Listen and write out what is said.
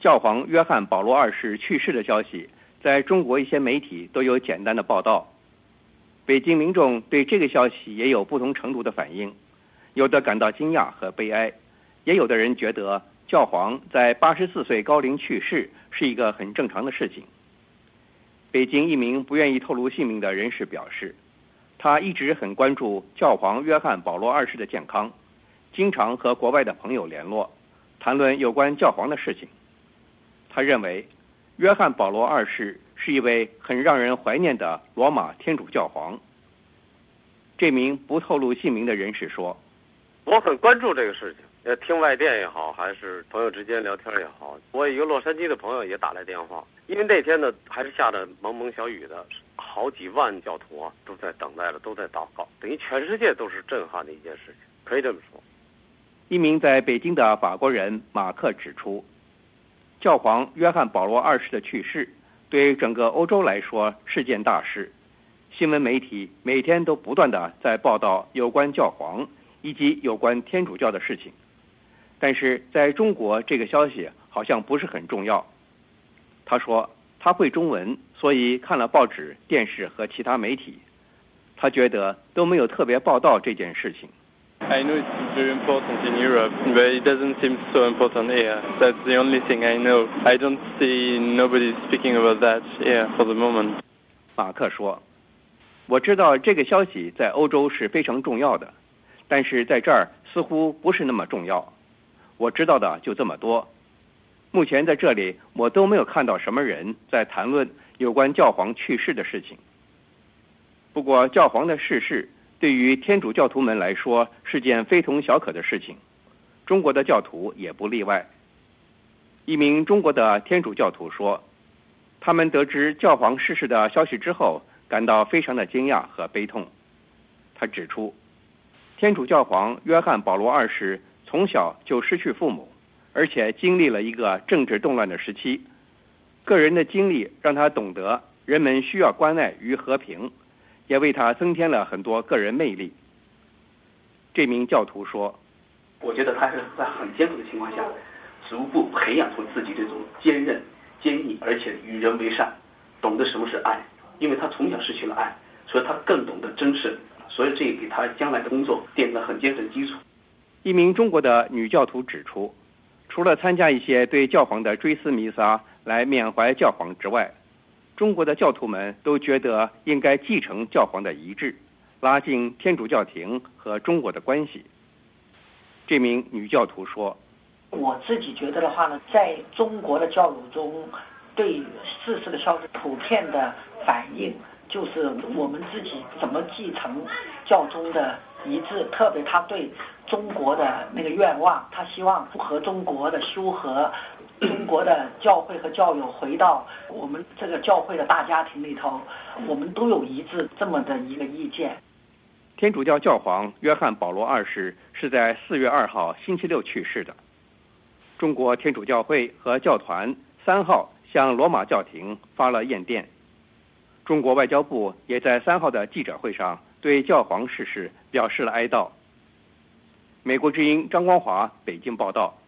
教皇约翰保罗二世去世的消息，在中国一些媒体都有简单的报道。北京民众对这个消息也有不同程度的反应，有的感到惊讶和悲哀，也有的人觉得教皇在84岁高龄去世是一个很正常的事情。北京一名不愿意透露姓名的人士表示，他一直很关注教皇约翰保罗二世的健康，经常和国外的朋友联络，谈论有关教皇的事情。他认为约翰保罗二世是一位很让人怀念的罗马天主教皇。这名不透露姓名的人士说， 我很关注这个事情，听外电也好，还是朋友之间聊天也好，我一个洛杉矶的朋友也打来电话，因为那天呢还是下着蒙蒙小雨的，好几万教徒啊都在等待着，都在祷告，等于全世界都是震撼的一件事情，可以这么说。 一名在北京的法国人马克指出，教皇约翰保罗二世的去世对整个欧洲来说是件大事，新闻媒体每天都不断地在报道有关教皇以及有关天主教的事情，但是在中国这个消息好像不是很重要。他说他会中文，所以看了报纸、电视和其他媒体，他觉得都没有特别报道这件事情。 I know it's very important in Europe, but it doesn't seem so important here. That's the only thing I know. I don't see nobody speaking about that here for the moment. 马克说，我知道这个消息在欧洲是非常重要的，但是在这儿似乎不是那么重要。我知道的就这么多。目前在这里我都没有看到什么人在谈论有关教皇去世的事情。不过教皇的逝世对于天主教徒们来说是件非同小可的事情，中国的教徒也不例外。一名中国的天主教徒说，他们得知教皇逝世的消息之后感到非常的惊讶和悲痛。他指出，天主教皇约翰保罗二世从小就失去父母，而且经历了一个政治动乱的时期，个人的经历让他懂得人们需要关爱与和平，也为他增添了很多个人魅力。这名教徒说， 我觉得他是在很艰苦的情况下逐步培养出自己这种坚韧、坚毅，而且与人为善，懂得什么是爱。因为他从小失去了爱，所以他更懂得珍视，所以这给他将来的工作奠定了很坚实的基础。 一名中国的女教徒指出，除了参加一些对教皇的追思弥撒来缅怀教皇之外，中国的教徒们都觉得应该继承教皇的遗志，拉近天主教廷和中国的关系。这名女教徒说， 我自己觉得的话呢，在中国的教育中，对逝世的消息普遍的反应就是我们自己怎么继承教宗的遗志，特别他对中国的那个愿望，他希望和中国的修和，中国的教会和教友回到我们这个教会的大家庭里头，我们都有一致这么的一个意见。 天主教教皇约翰保罗二世是在4月2号星期六去世的。中国天主教会和教团3号向罗马教廷发了唁电。中国外交部也在3号的记者会上对教皇逝世表示了哀悼。美国之音张光华北京报道。